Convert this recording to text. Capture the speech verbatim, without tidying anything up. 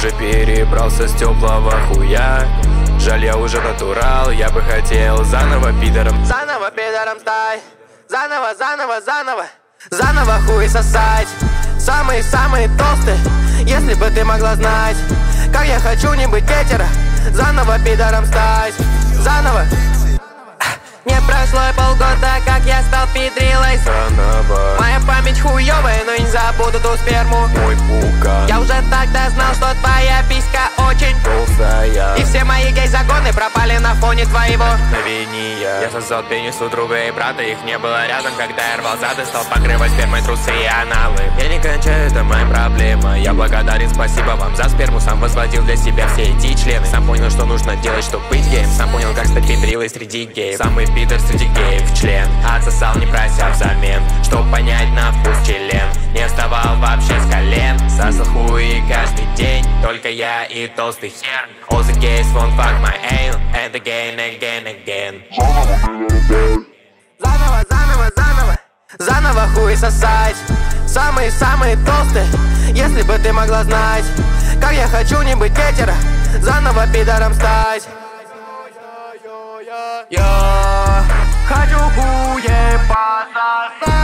уже перебрался с теплого хуя. Жаль, я уже натурал, я бы хотел заново пидором. Заново пидором стать. Заново, заново, заново. Заново хуй сосать. Самые-самые толстые. Если бы ты могла знать, как я хочу не быть ветера. Заново пидором стать. Заново. Не прошло и полгода, как я стал пидрилой. Заново. Моя память хуёвая, но не забуду ту сперму. Мой пука. Я уже тогда знал, что твоя писька очень толстая. И все мои гей-загоны пропали на фоне твоего мгновения. Я создал пенис у друга и брата, их не было рядом, когда я рвал зад и стал покрывать спермой трусы и аналы. Я не кончаю, это моя проблема. Я благодарен, спасибо вам за сперму. Сам возводил для себя все эти члены. Сам понял, что нужно делать, чтобы быть геем. Сам понял, как стать педрилой среди геев. Самый пидор среди геев член. Отсосал, не прося взамен, чтоб понять на вкус член. Не вставал вообще с колен. Сосал хуи каждый день, только я и толстый хер. All the gays won't fuck my anal. And again, again, again. Заново, заново, заново. Заново хуй сосать. Самые-самые толстые. Если бы ты могла знать, как я хочу не быть ветера. Заново пидором стать. Я хочу хуе пососать.